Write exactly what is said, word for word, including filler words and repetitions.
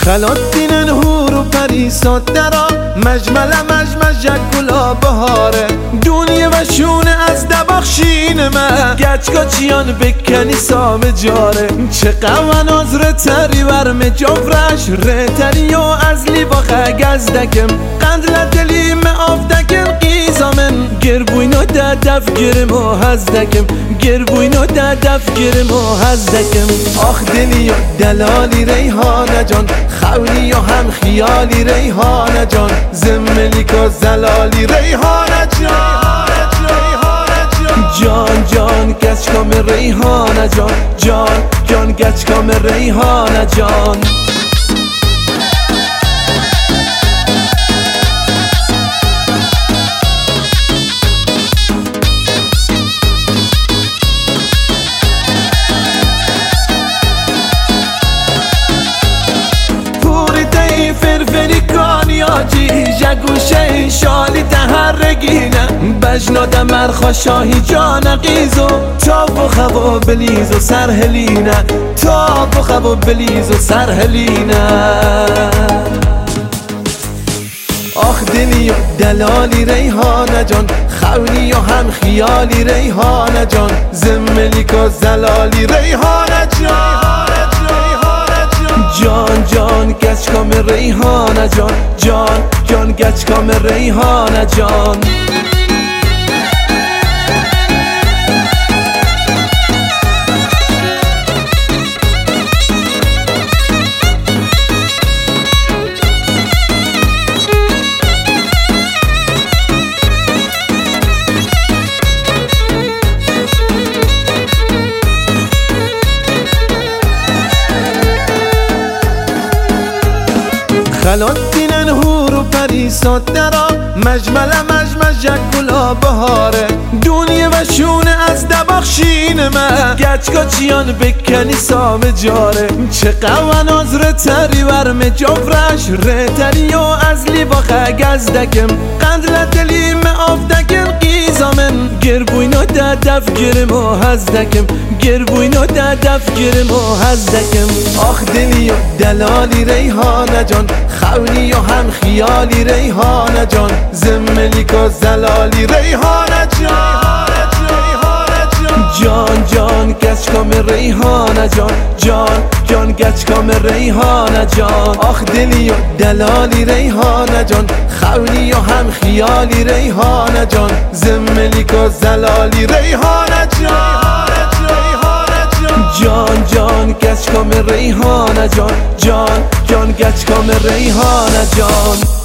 خلاتینن هور و پریسات درا مجمل مجمج گلا بهاره دونیه و شونه از دباخشین من گچکا چیان بکنی سام جاره چه قوان از رتری ورم جفرش رتری و از لیباخه گزدکم قند لدلیم آفدکم قیزامن گربوینو دا دف گرم و هزدکم گربوینو دا دف گرم و هزدکم آخ دلی و دلالی ریحانه جان خولی و هم خیالی ریحانه جان زملیک و زلالی ریحانه جان جان جان گچکام ریحانه جان جان جان گچکام ریحانه جان فرفری کانیاجی جگوشه شالی تهرگینه بجناد مرخا شاهی جان قیزو تاب و خوا بلیز و سرهلینه تاب و خوا بلیز و سرهلینه آخ دلی و دلالی ریحانه جان خولی و هم خیالی ریحانه جان زملیک و زلالی ریحانه جان جان جان گچکام ریحانه جان جان جان گچکام ریحانه جان خلاتینن هور و پریسات درا مجمل مجمج گلا بهاره دونیه و شونه از دباخشین من گچکا چیان بکنی سام جاره چه قوان از رتری ورم جفرش رتری و از لیباخه گزدکم قند لدلیم آفدکم قیزامن گربوینو دا دف گرم و هزدکم گربوینو دا دف گرم و هزدکم آخ دلی و دلالی ریحانه جان خولی و هم خیالی ریحانه جان زملیک و زلالی ریحانه جان جان جان گچکام ریحانه جان جان جان گچکام ریحانه جان آخ دلی و دلالی ریحانه جان خولی و هم خیالی ریحانه جان زملیک و زلالی ریحانه جان جان جان گچکام ریحانه جان جان جان گچکام ریحانه جان